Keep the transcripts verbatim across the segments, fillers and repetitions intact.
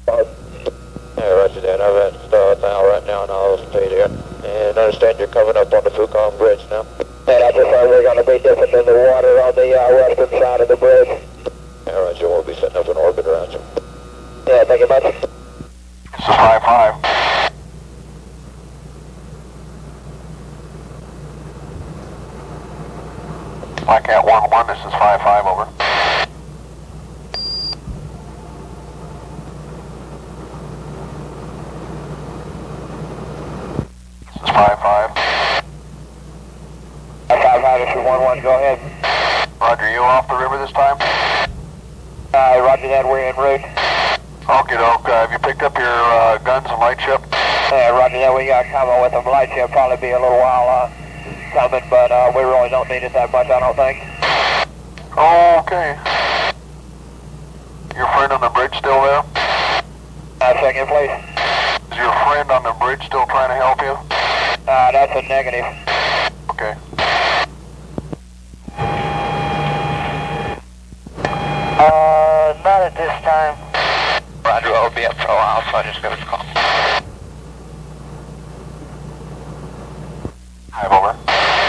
Yeah, roger that. I've had start now right now and I'll stay there. And I understand you're coming up on the Fukong Bridge now. And I prefer we're going to be dipping in the water on the uh, western side of the bridge. Yeah, roger. We'll be setting up an orbit around you. Yeah, thank you much. This is five five. Blackcat one one, this is five five, over. This is five five. five five, this is one one, go ahead. Roger, you off the river this time? Uh, roger that, we're en route. Okay, doke. Uh, have you picked up your uh, guns and light ship? Yeah, roger that, we got coming with them. Light ship probably be a little while uh, coming, but uh, we really don't need it that much, I don't think. Okay. Your friend on the bridge still there? Uh, second, please. Is your friend on the bridge still trying to help you? Uh, that's a negative. Okay. Uh, not at this time. Roger, I'll be up for a while, so I just got a call. Hive, over.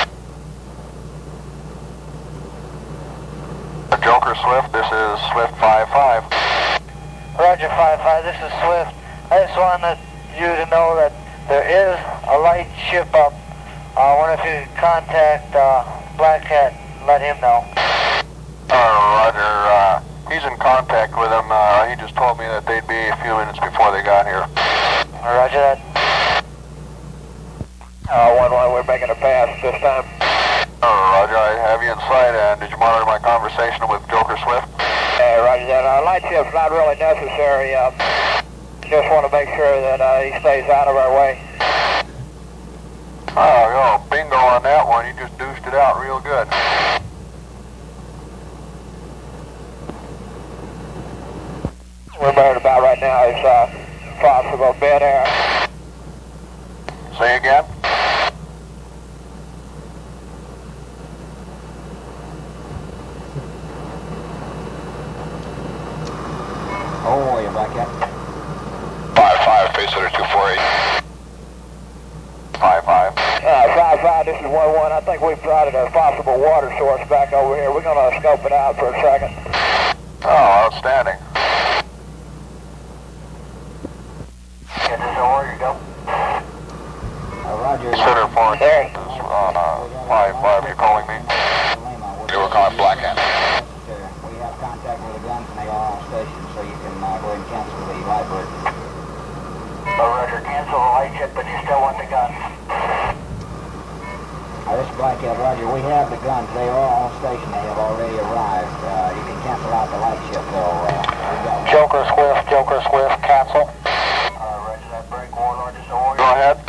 Joker Swift, this is Swift five five. Roger, five five, this is Swift. I just wanted you to know that there is a light ship up. I wonder if you could contact uh, Blackcat and let him know. Uh, Roger, uh, he's in contact with him. Uh, he just told me that they'd be a few minutes before they got here. Roger that. Uh, one one, we're making a pass this time. Uh, Roger, I have you in sight, and did you monitor my conversation with Joker Swift? Yeah, roger that. Our light ship's not really necessary. Uh, just want to make sure that uh, he stays out of our way. Oh, yo, bingo on that one. You just deuced it out real good. We're worried about right now is uh, possible bed air. Say again? Oh, you're back yet? five five, face hitter two four eight. five five. Uh, five five, this is one one. I think we've plotted a possible water source back over here. We're going to scope it out for a second. Oh, outstanding. This is where you go. Uh, Roger. Center four. There. This is uh, five five, you calling me? You were calling Blackcat. We have contact with the guns and they are on station, so you can uh, go ahead and cancel the light bird. Oh, Roger, cancel the light ship, but you still want the guns. Uh, this is Blackcat, Roger. We have the guns. They are on station. They have already arrived. Uh, you can cancel out the light ship, though. Uh, we've got one. Joker Swift, Joker Swift, cancel. Uh, Roger that break, Warlord. This is Warrior. Go ahead.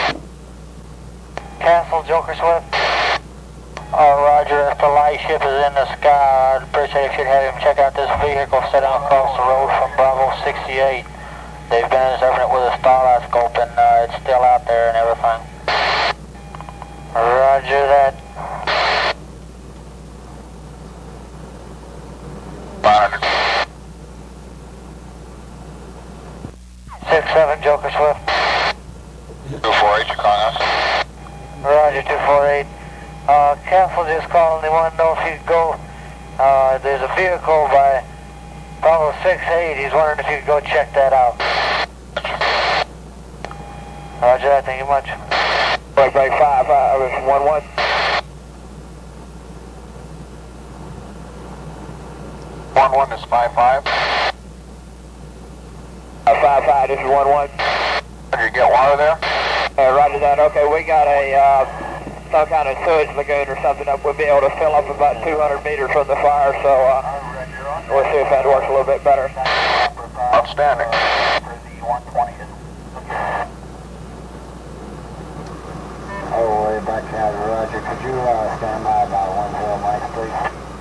Cancel, Joker Swift. Oh, Roger, if the light ship is in the sky, I'd appreciate if you'd have him check out this vehicle sitting across the road from Bravo sixty-eight. They've been observing it with a starlight scope and uh, it's still out there and everything. Roger that. five hundred. six seven, Joker Swift. two four eight, you calling us? Roger, two four eight. Uh, Castle just calling. They want to know if you could go. Uh, there's a vehicle by Bravo six eight. He's wondering if you could go check that out. Roger that, thank you much. Break, break, five, five, one, one. one one is five five. Uh, five, five, this is one, one. Did you get water there? Uh, roger that, okay, we got a, uh, some kind of sewage lagoon or something up. We'll be able to fill up about two hundred meters from the fire, so, uh, we'll see if that works a little bit better. Outstanding. Oh, way back out, Roger. Could you uh, stand by about one zero mics, please?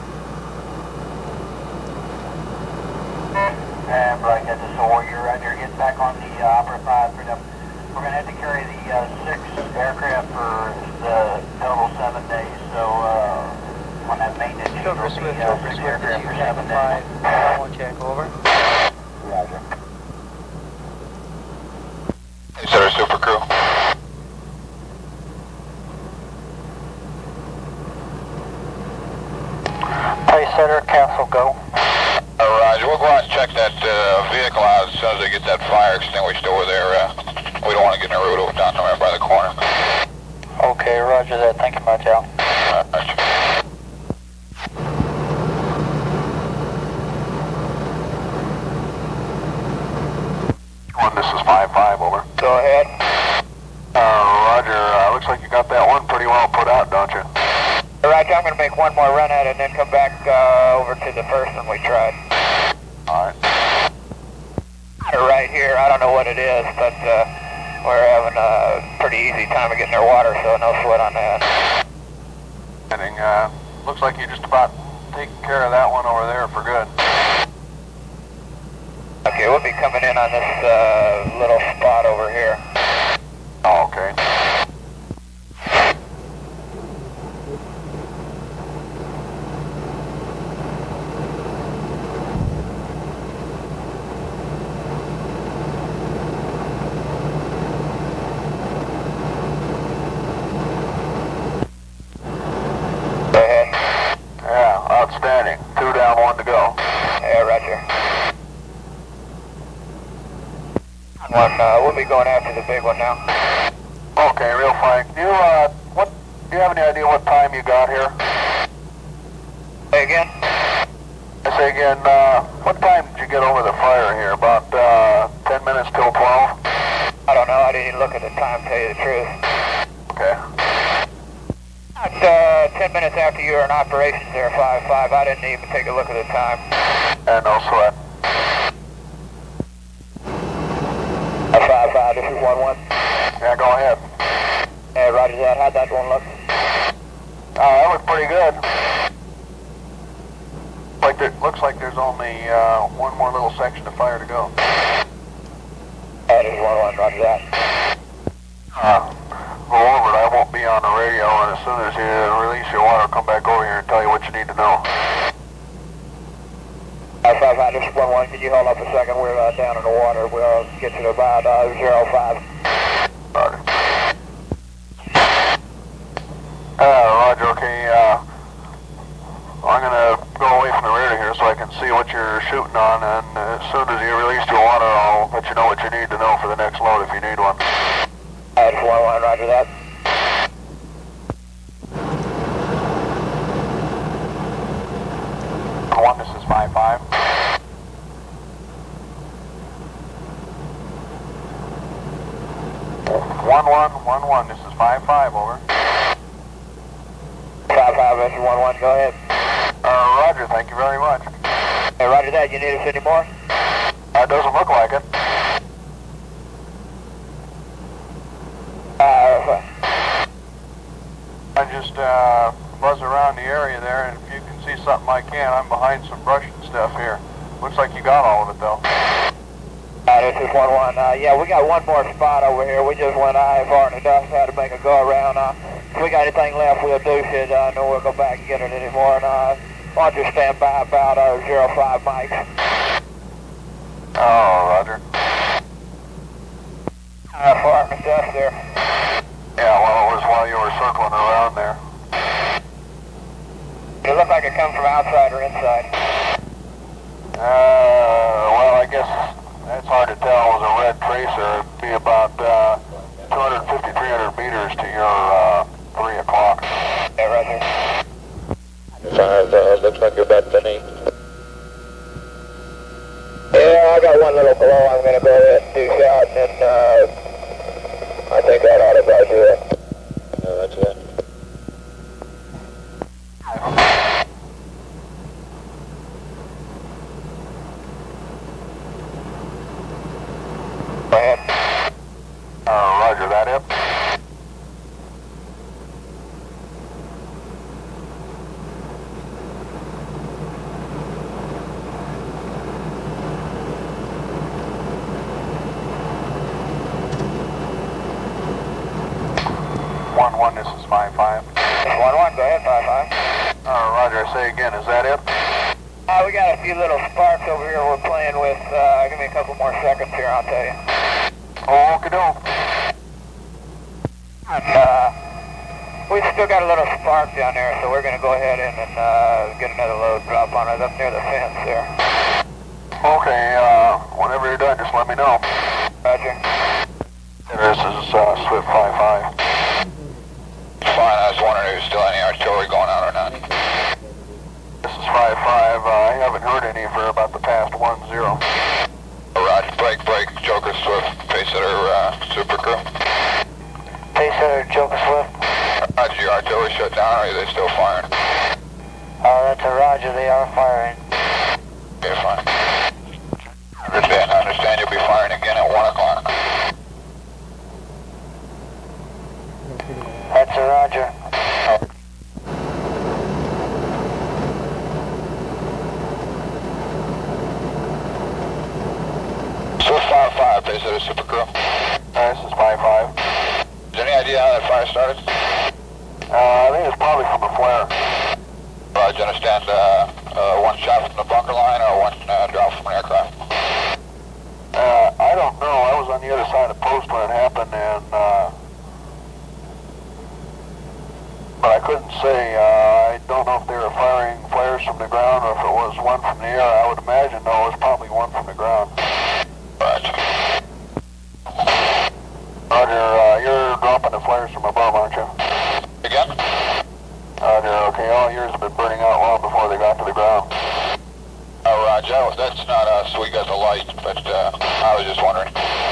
And Blackcat, this is Warrior, Roger. Get back on the uh, Opera five for them. We're going to have to carry the uh, six aircraft for the total seven days, so uh, on that maintenance, you'll be uh, six aircraft for seven days. One check, over. Roger. crew. Pace setter, cancel, go. Uh, Roger, we'll go out and check that uh, vehicle out as soon as they get that fire extinguished over there. Uh, we don't want to get in a road over down there by the corner. Okay, roger that. Thank you much, Al. Uh, roger. One, this is five five, over. Go ahead. Uh, Roger, uh, looks like you got that one pretty well put out, don't you? Roger, I'm going to make one more run at it and then come back uh, over to the first one we tried. Alright. Right here, I don't know what it is, but uh, we're having a pretty easy time of getting their water, so no sweat on that. And, uh, looks like you just about taking care of that one over there for good. Okay, we'll be coming in on this uh, little spot over here. Oh, okay. Go ahead. Yeah, outstanding. Two down, one to go. Yeah, roger. One, uh, we'll be going after the big one now. Okay, real fine. You, uh, what, do you have any idea what time you got here? Say again? I say again, uh, what time did you get over the fire here? About, uh, ten minutes till twelve? I don't know, I didn't even look at the time, to tell you the truth. Okay. About uh, ten minutes after you were in operations there, five five, I didn't even take a look at the time. And no sweat. five five, this is one one. Yeah, go ahead. Yeah, roger that. How'd that one look? Uh, that looked pretty good. Like there, looks like there's only uh, one more little section of fire to go. That is one one, roger that. Uh, go over it. I won't be on the radio, and as soon as you release your water, I'll come back over here and tell you what you need to know. five five five, this is one one. Can you hold up a second? We're uh, down in the water. We'll get to about uh, zero five. Roger. Uh, Roger, okay, uh, I'm gonna go away from the radar here so I can see what you're shooting on, and as soon as you release your water, I'll let you know what you need to know for the next load if you need one. That is one one, roger that. One, this is five five. One one, one one, this is five five, over. five five, this is one one, go ahead. Uh, Roger, thank you very much. Hey, roger that. You need us anymore? That doesn't look like it. Uh, I just uh, buzz around the area there, and if you can see something I can, I'm behind some brush and stuff here. Looks like you got all of it, though. Uh, this is one one. Uh, yeah, we got one more spot over here. We just went I far in the dust, had to make a go around. Uh, if we got anything left, we'll do shit. I uh, know we'll go back and get it anymore. And uh, why don't you stand by about uh, zero five mics? Oh, Roger. Uh, far in the dust there. Yeah, well, it was while you were circling around there. It looked like it come from outside or inside. Uh, well, I guess that's hard to tell. It was a red tracer. It'd be about uh, two fifty, three hundred meters to your uh, three o'clock. Yeah, roger. Five, uh, looks like you're about finished. Yeah, I got one little glow I'm going to go ahead and do shot, and then uh, I think that ought to about do it. No, that's it. Go ahead. Uh, Roger, that it? One one, this is five five. one one, go ahead, five five. Uh, Roger, I say again, is that it? Uh, we got a few little sparks over here we're playing with. Uh, give me a couple more seconds here, I'll tell you. Oh, okie doke. And, uh, we've still got a little spark down there, so we're going to go ahead and, and uh, get another load drop on it up near the fence there. Okay, uh, whenever you're done, just let me know. Roger. This is uh, Swift five five. Fine, I was wondering if there's still any artillery going out or not. This is five five. Uh, I haven't heard any for about the past one zero. Roger, break, break, Joker Swift, Pacesetter, uh, Super Crew. Pacesetter, Joker Swift. Roger, your artillery shut down, or are they still firing? Uh, that's a Roger, they are firing. Okay, fine. Understand, I understand you'll be firing again at one o'clock. That's a Roger. Swift five five, Pacesetter, Super Crew. Uh, this is five five. Is there any idea how that fire started? Uh, I think it's probably from a flare. Roger, understand, uh, uh, one shot from the bunker line or one uh, drop from an aircraft? Uh, I don't know. I was on the other side of the post when it happened, and, uh, but I couldn't say. Uh, I don't know if they were firing flares from the ground or if it was one from the air. I would imagine, no, it was probably one from the ground. Roger. Roger, uh, you're dropping the flares from above, aren't you? Again? Roger, okay, all yours have been burning out long before they got to the ground. Oh, Roger, that's not us. We got the light, but uh, I was just wondering.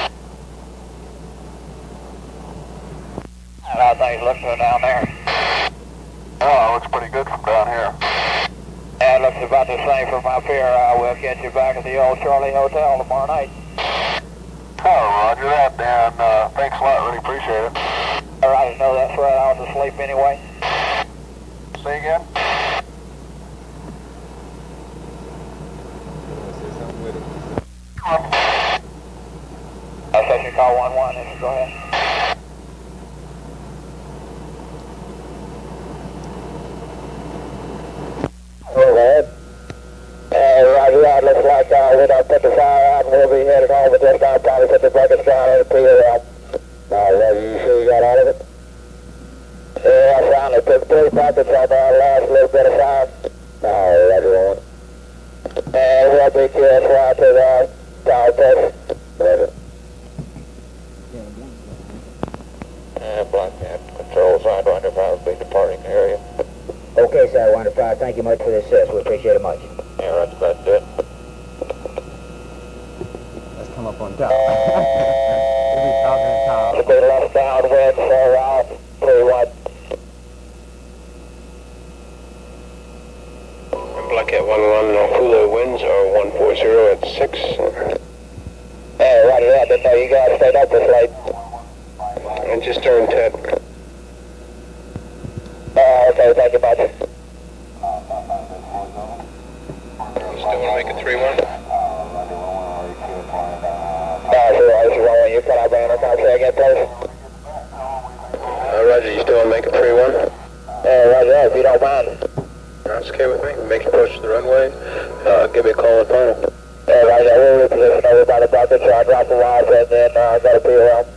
How things look down there? Oh, it looks pretty good from down here. Yeah, it looks about the same from up here. Uh, we'll catch you back at the old Charlie Hotel tomorrow night. Oh, roger that, Dan. Uh, thanks a lot, really appreciate it. All right, I know that's right. I was asleep anyway. Say again? Uh, section call one one, go ahead. Overhead. Uh, roger that, looks like uh, we don't put the fire out and we'll be headed home, but this time probably put the buckets down and the pier out. Now, uh, you sure you got all of it? Yeah, I found it. Took three buckets on that last little bit of fire. No, roger one. And we'll be careful out to the tower test. Roger. Uh, Black Cat, control Sidewinder five will be departing the area. Okay, Sidewinder five, thank you much for the assist. We appreciate it much. Yeah, right, that's it. Let's come up on top. We'll be talking to Tom. It'll be left downwind for uh, three one. Black Cat one one, no cooler winds are one four zero at six. Hey, roger that, didn't know you guys stayed up this late. And just turned ten. Uh, okay, thank you much. You still want to make it three one? Uh, zero, zero, one, you cut out banner, can I say again, please? Uh, Roger, you still want to make it three one? Uh, roger that, if you don't mind. That's okay with me. Make your approach to the runway. Uh, give me a call at final. Uh, roger, we'll reposition over by the bucket, so I'll drop the wires and then uh, go to P O L.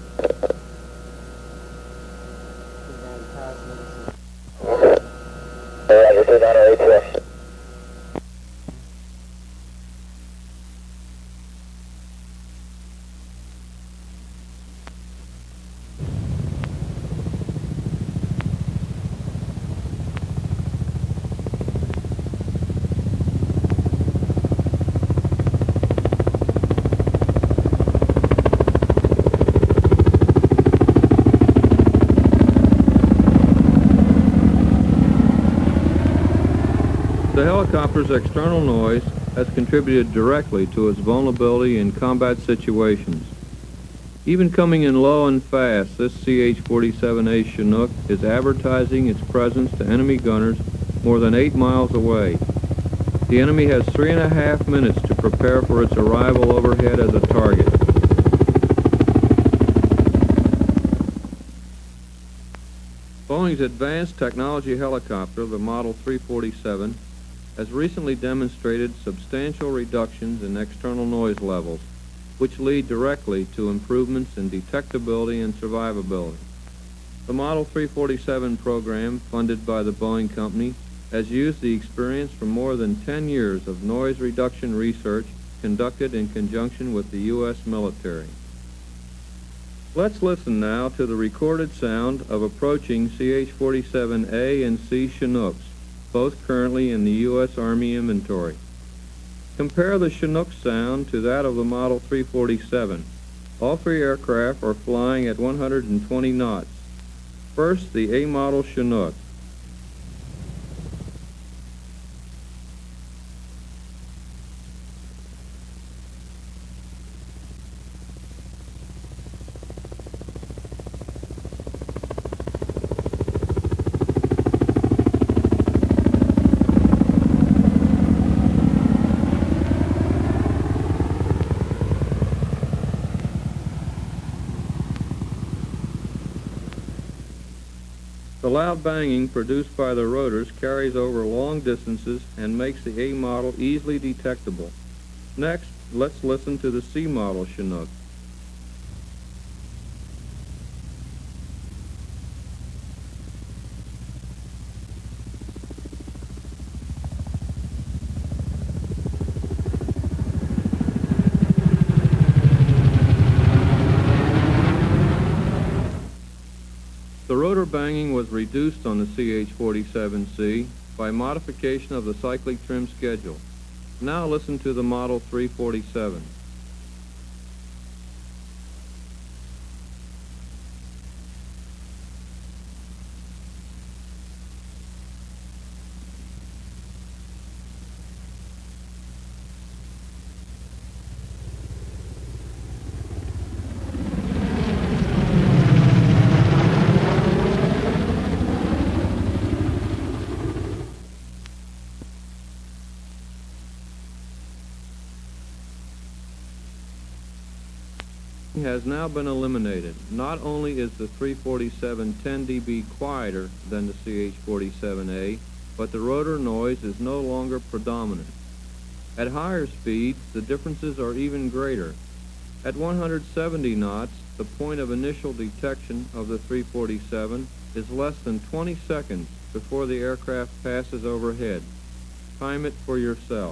Roger, two nine eight two. The helicopter's external noise has contributed directly to its vulnerability in combat situations. Even coming in low and fast, this C H forty-seven A Chinook is advertising its presence to enemy gunners more than eight miles away. The enemy has three and a half minutes to prepare for its arrival overhead as a target. Boeing's advanced technology helicopter, the Model three forty-seven, has recently demonstrated substantial reductions in external noise levels, which lead directly to improvements in detectability and survivability. The Model three forty-seven program, funded by the Boeing Company, has used the experience from more than ten years of noise reduction research conducted in conjunction with the U S military. Let's listen now to the recorded sound of approaching C H forty-seven A and C Chinooks, both currently in the U S Army inventory. Compare the Chinook sound to that of the Model three forty-seven. All three aircraft are flying at one hundred twenty knots. First, the A model Chinook. The loud banging produced by the rotors carries over long distances and makes the A model easily detectable. Next, let's listen to the C model Chinook. The rotor banging was reduced on the C H forty-seven C by modification of the cyclic trim schedule. Now listen to the Model three forty-seven. Has now been eliminated. Not only is the three forty-seven ten D B quieter than the C H forty-seven A, but the rotor noise is no longer predominant. At higher speeds, the differences are even greater. At one hundred seventy knots, the point of initial detection of the three forty-seven is less than twenty seconds before the aircraft passes overhead. Time it for yourself.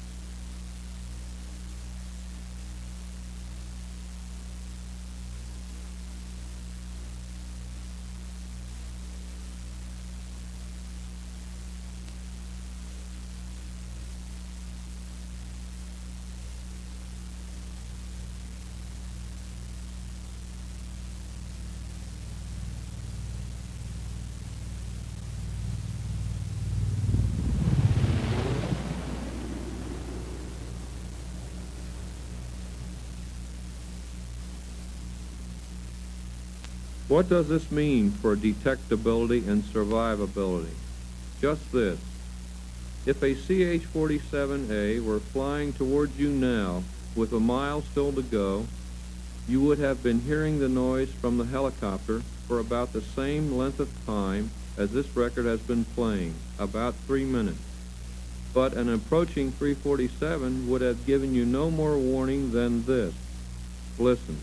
What does this mean for detectability and survivability? Just this. If a C H forty-seven A were flying towards you now with a mile still to go, you would have been hearing the noise from the helicopter for about the same length of time as this record has been playing, about three minutes. But an approaching three forty-seven would have given you no more warning than this. Listen.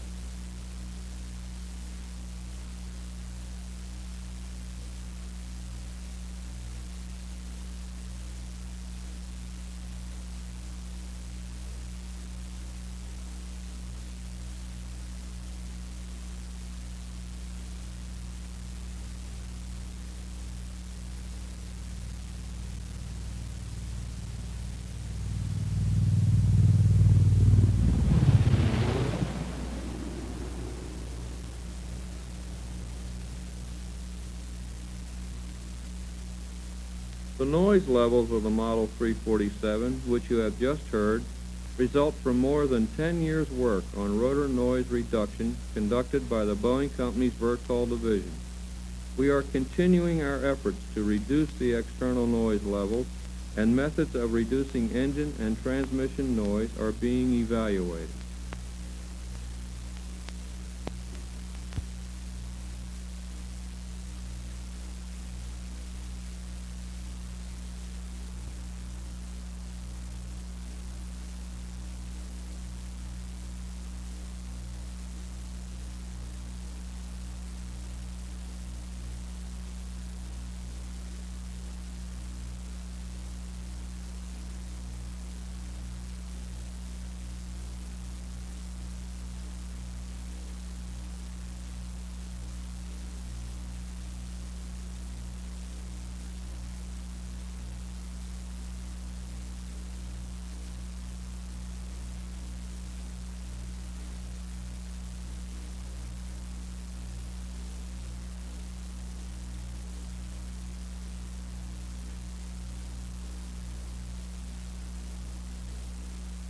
The noise levels of the Model three forty-seven, which you have just heard, result from more than ten years' work on rotor noise reduction conducted by the Boeing Company's Vertol division. We are continuing our efforts to reduce the external noise levels, and methods of reducing engine and transmission noise are being evaluated.